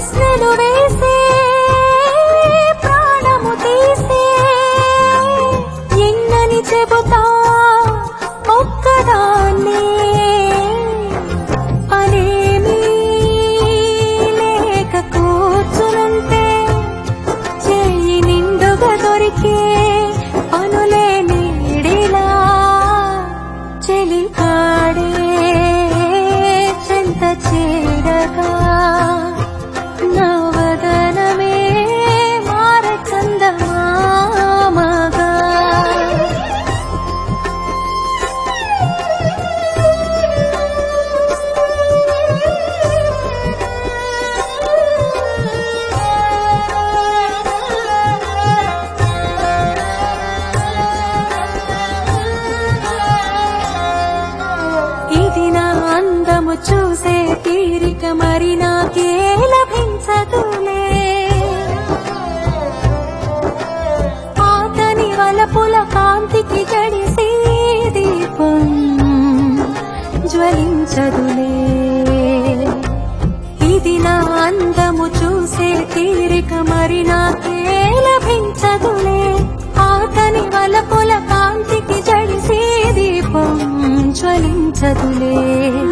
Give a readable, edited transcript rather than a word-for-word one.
ప్రశ్నలు వేసే ప్రాణము తీసే ఎన్నని చెబుతా ఒక్కదాన్నే పనేమీ లేక కూర్చునుంటే చెయ్యి నిండుగా దొరికే పనులే నీడిలా చెలికాడే చెంత చేరగా నవదనమే మార చందమామగా ఇది నా అందము చూసే తీరిక మరి నాకే లభించదులే ఆతని వలపుల కాంతికి గడిసి దీపం జ్వలించదులే ఇది నా అందము చూసే తీరిక మరి నాకే లభించదులే ఆతని వలపుల కాంతికి జడిసి దీపం జ్వలించదులే